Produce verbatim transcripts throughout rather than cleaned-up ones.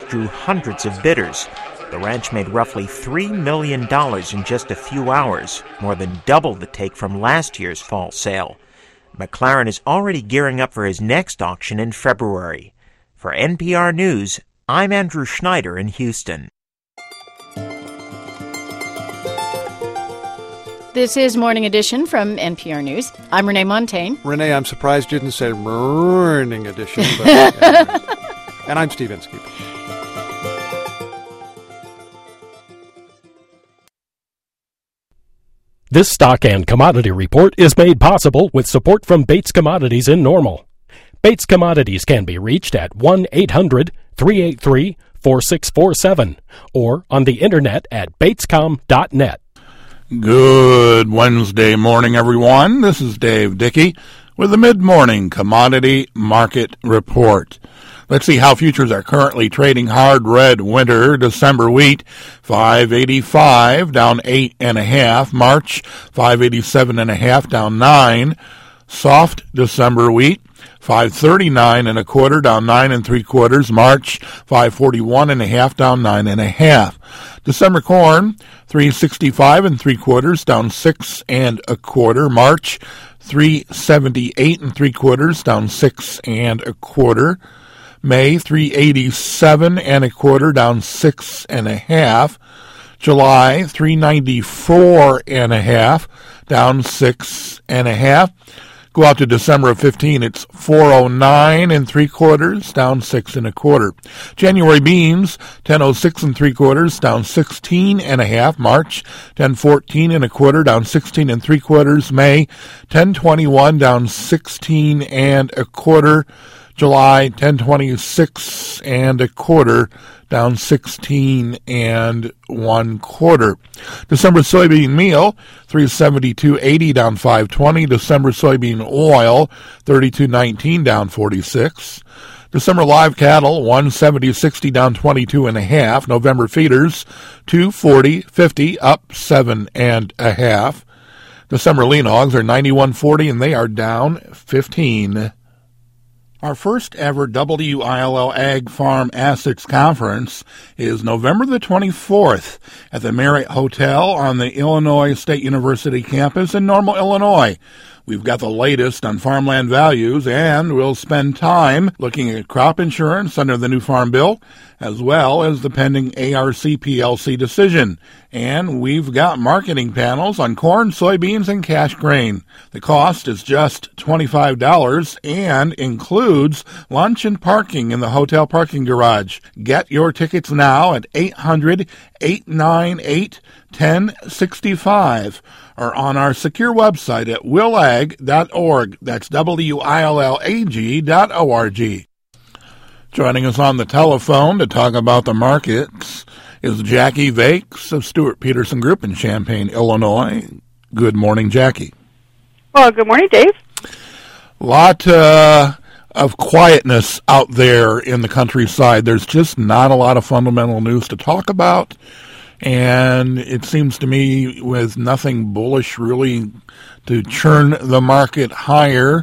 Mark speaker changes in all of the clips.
Speaker 1: drew hundreds of bidders. The ranch made roughly three million dollars in just a few hours, more than double the take from last year's fall sale. McLaren is already gearing up for his next auction in February. For N P R News, I'm Andrew Schneider in Houston.
Speaker 2: This is Morning Edition from N P R News. I'm Renee Montaigne.
Speaker 3: Renee, I'm surprised you didn't say Morning Edition. But, uh, and I'm Steve Inskeep.
Speaker 4: This stock and commodity report is made possible with support from Bates Commodities in Normal. Bates Commodities can be reached at one eight hundred three eight three four six four seven or on the internet at batescom dot net.
Speaker 5: Good Wednesday morning, everyone. This is Dave Dickey with the Mid-Morning Commodity Market Report. Let's see how futures are currently trading. Hard red winter December wheat, five eighty-five, down eight and a half. March, five eighty-seven and a half, down nine. Soft December wheat, five thirty-nine and a quarter, down nine and three quarters. March, five forty-one and a half, down nine and a half. December corn, three sixty-five and three quarters, down six and a quarter. March, three seventy-eight and three quarters, down six and a quarter. May, three eighty-seven and a quarter, down six and a half. July, three ninety-four and a half, down six and a half. Go out to December of fifteen, it's four oh nine and three quarters, down six and a quarter. January beans, ten oh six and three quarters, down sixteen and a half. March, ten fourteen and a quarter, down sixteen and three quarters. May, ten twenty-one, down sixteen and a quarter. July, ten twenty-six and a quarter, down sixteen and one quarter. December soybean meal, three seventy-two eighty, down five twenty. December soybean oil, thirty-two nineteen, down forty-six. December live cattle, one seventy sixty, down twenty-two and a half. November feeders, two forty fifty, up seven and a half. December lean hogs are ninety-one forty, and they are down fifteen. Our first ever W I L L Ag Farm Assets Conference is November the twenty-fourth at the Marriott Hotel on the Illinois State University campus in Normal, Illinois. We've got the latest on farmland values, and we'll spend time looking at crop insurance under the new Farm Bill, as well as the pending A R C P L C decision. And we've got marketing panels on corn, soybeans, and cash grain. The cost is just twenty-five dollars and includes lunch and parking in the hotel parking garage. Get your tickets now at eight hundred, eight nine eight, one oh six five or on our secure website at willag dot org. That's W I L L A G dot O R G. Joining us on the telephone to talk about the markets is Jackie Vakes of Stewart Peterson Group in Champaign, Illinois. Good morning, Jackie.
Speaker 6: Well, good morning, Dave.
Speaker 5: A lot uh, of quietness out there in the countryside. There's just not a lot of fundamental news to talk about. And it seems to me with nothing bullish really to churn the market higher,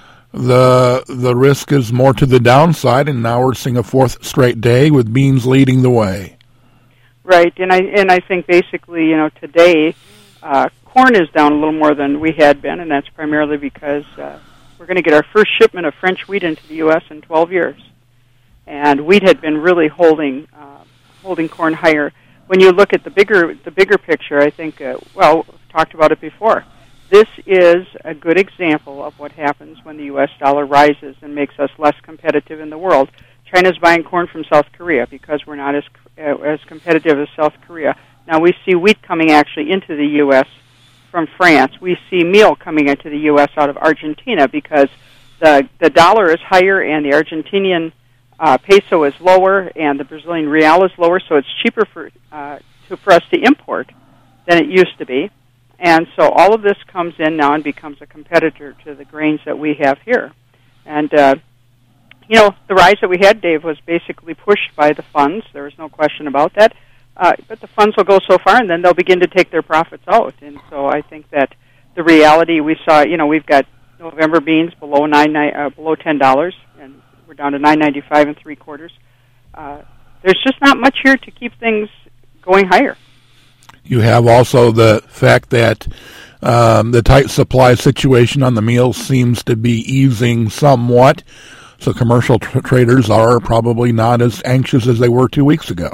Speaker 5: the the risk is more to the downside, and now we're seeing a fourth straight day with beans leading the way.
Speaker 6: Right, and I and I think basically, you know, today uh, corn is down a little more than we had been, and that's primarily because uh, we're going to get our first shipment of French wheat into the U S in twelve years, and wheat had been really holding uh, holding corn higher. When you look at the bigger the bigger picture, I think, uh, well, we've talked about it before. This is a good example of what happens when the U S dollar rises and makes us less competitive in the world. China's buying corn from South Korea because we're not as uh, as competitive as South Korea. Now we see wheat coming actually into the U S from France. We see meal coming into the U S out of Argentina because the the dollar is higher and the Argentinian Uh, peso is lower and the Brazilian real is lower, so it's cheaper for uh, to, for us to import than it used to be. And so all of this comes in now and becomes a competitor to the grains that we have here. And, uh, you know, the rise that we had, Dave, was basically pushed by the funds. There was no question about that. Uh, but the funds will go so far, and then they'll begin to take their profits out. And so I think that the reality we saw, you know, we've got November beans below nine, uh, below ten dollars, and we're down to nine ninety-five and three quarters. Uh, there's just not much here to keep things going higher.
Speaker 5: You have also the fact that um, the tight supply situation on the meals seems to be easing somewhat, so commercial tr- traders are probably not as anxious as they were two weeks ago.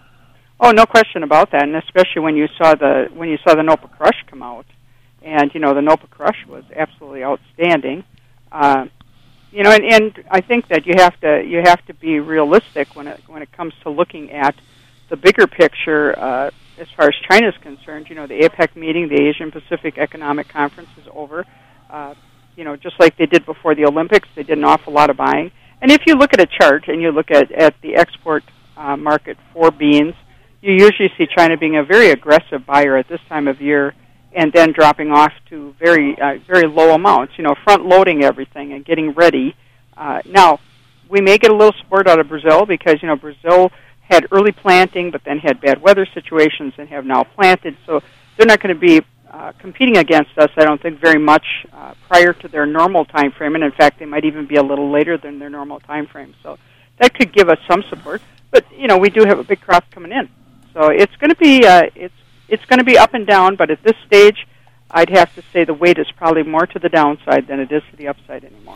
Speaker 6: Oh, no question about that, and especially when you saw the when you saw the Nopa Crush come out, and you know the Nopa Crush was absolutely outstanding. Uh, you know, and, and I think that you have to you have to be realistic when it when it comes to looking at the bigger picture. Uh, as far as China is concerned, you know, the APEC meeting, the Asian Pacific Economic Conference, is over. Uh, you know, just like they did before the Olympics, they did an awful lot of buying. And if you look at a chart and you look at at the export uh, market for beans, you usually see China being a very aggressive buyer at this time of year, and then dropping off to very uh, very low amounts, you know, front-loading everything and getting ready. Uh, now, we may get a little support out of Brazil because, you know, Brazil had early planting but then had bad weather situations and have now planted, so they're not going to be uh, competing against us, I don't think, very much uh, prior to their normal time frame, and in fact, they might even be a little later than their normal time frame. So that could give us some support. But, you know, we do have a big crop coming in. So it's going to be uh, it's it's going to be up and down, but at this stage, I'd have to say the weight is probably more to the downside than it is to the upside anymore.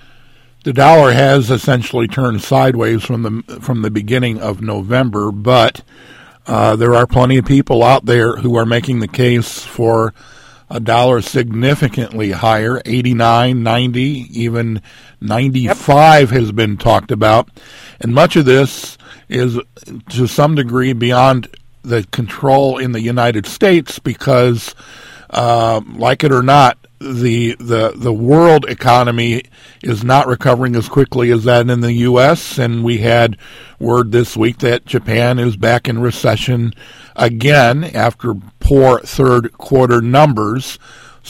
Speaker 5: The dollar has essentially turned sideways from the from the beginning of November, but uh, there are plenty of people out there who are making the case for a dollar significantly higher. eighty-nine, ninety, even ninety-five yep. has been talked about, and much of this is to some degree beyond the control in the United States because, uh, like it or not, the the the world economy is not recovering as quickly as that in the U S, and we had word this week that Japan is back in recession again after poor third quarter numbers.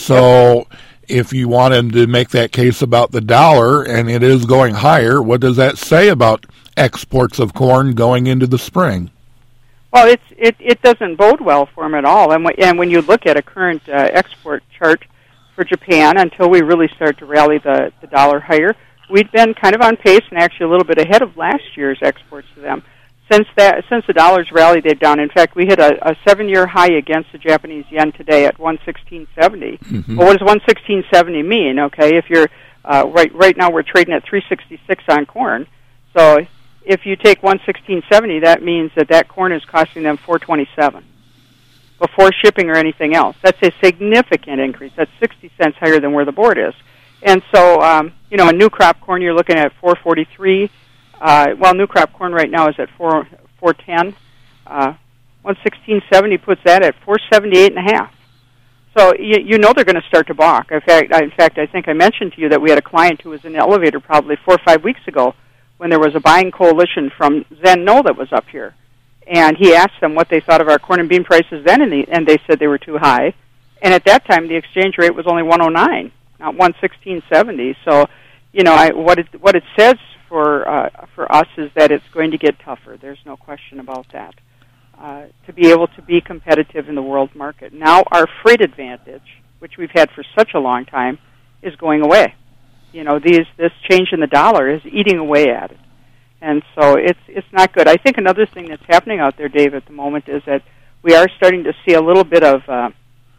Speaker 5: So if you wanted to make that case about the dollar, and it is going higher, what does that say about exports of corn going into the spring?
Speaker 6: Well, it's it, it doesn't bode well for them at all. And, w- and when you look at a current uh, export chart for Japan, until we really start to rally the, the dollar higher, we've been kind of on pace and actually a little bit ahead of last year's exports to them. Since that, since the dollar's rallied, they've down. In fact, we hit a, a seven-year high against the Japanese yen today at one sixteen seventy. Mm-hmm. Well, what does one sixteen seventy mean? Okay, if you're uh, right right now, we're trading at three sixty-six on corn. So if you take one sixteen seventy, that means that that corn is costing them four twenty-seven before shipping or anything else. That's a significant increase. That's sixty cents higher than where the board is. And so, um, you know, a new crop corn, you're looking at four forty-three. Uh, well, new crop corn right now is at four four ten. Uh, one sixteen seventy puts that at four seventy-eight and a half. So you, you know they're going to start to balk. In fact, I, in fact, I think I mentioned to you that we had a client who was in the elevator probably four or five weeks ago when there was a buying coalition from Zen-No that was up here. And he asked them what they thought of our corn and bean prices then, and, the, and they said they were too high. And at that time, the exchange rate was only one oh nine, not one sixteen seventy. So, you know, I, what it what it says for uh, for us is that it's going to get tougher. There's no question about that. Uh, to be able to be competitive in the world market. Now our freight advantage, which we've had for such a long time, is going away. You know, these this change in the dollar is eating away at it. And so it's it's not good. I think another thing that's happening out there, Dave, at the moment is that we are starting to see a little bit of uh,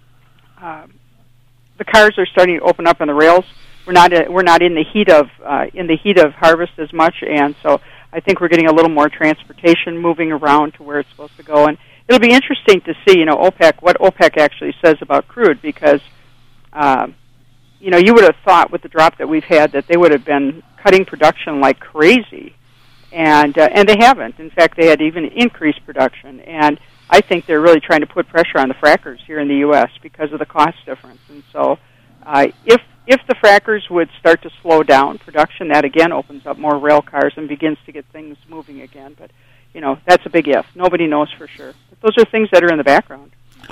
Speaker 6: uh, the cars are starting to open up on the rails. We're not uh, we're not in the heat of uh, in the heat of harvest as much, and so I think we're getting a little more transportation moving around to where it's supposed to go. And it'll be interesting to see, you know, OPEC what OPEC actually says about crude, because uh, you know, you would have thought with the drop that we've had that they would have been cutting production like crazy. And uh, and they haven't. In fact, they had even increased production. And I think they're really trying to put pressure on the frackers here in the U S because of the cost difference. And so uh, if if the frackers would start to slow down production, that again opens up more rail cars and begins to get things moving again. But, you know, that's a big if. Nobody knows for sure. But those are things that are in the background.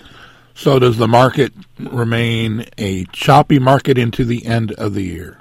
Speaker 5: So does the market remain a choppy market into the end of the year?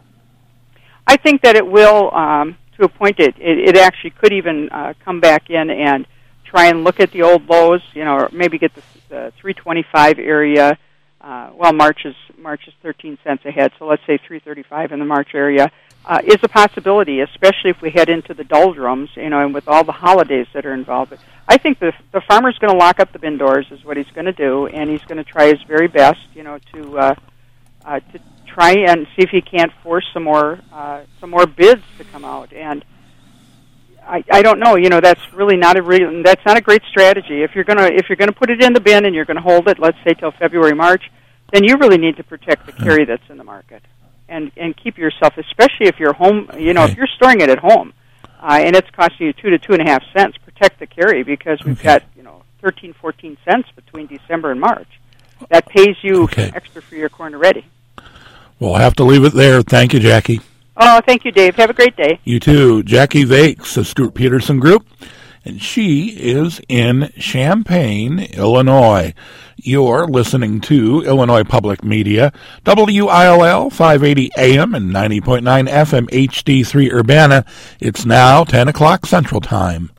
Speaker 6: I think that it will... Um, to a point, it, it, it actually could even uh, come back in and try and look at the old lows, you know, or maybe get the, the three twenty-five area. Uh, well, March is March is thirteen cents ahead, so let's say three thirty-five in the March area. uh, is a possibility, especially if we head into the doldrums, you know, and with all the holidays that are involved. But I think the the farmer's going to lock up the bin doors is what he's going to do, and he's going to try his very best, you know, to uh, uh, to try and see if he can't force some more uh, some more bids to come out. And I, I don't know, you know, that's really not a real, that's not a great strategy. If you're gonna if you're gonna put it in the bin and you're going to hold it, let's say till February, March, then you really need to protect the carry that's in the market, and and keep yourself, especially if you're home, you know,
Speaker 5: okay.
Speaker 6: if you're storing it at home, uh, and it's costing you two to two and a half cents, protect the carry, because we've
Speaker 5: okay.
Speaker 6: got, you know, thirteen, fourteen cents between December and March. That pays you
Speaker 5: okay.
Speaker 6: extra for your corn already.
Speaker 5: We'll have to leave it there. Thank you, Jackie.
Speaker 6: Oh, thank you, Dave. Have a great day.
Speaker 5: You too. Jackie Vakes of Stuart Peterson Group, and she is in Champaign, Illinois. You're listening to Illinois Public Media, W I L L five eighty A M and ninety point nine F M H D three Urbana. It's now ten o'clock Central Time.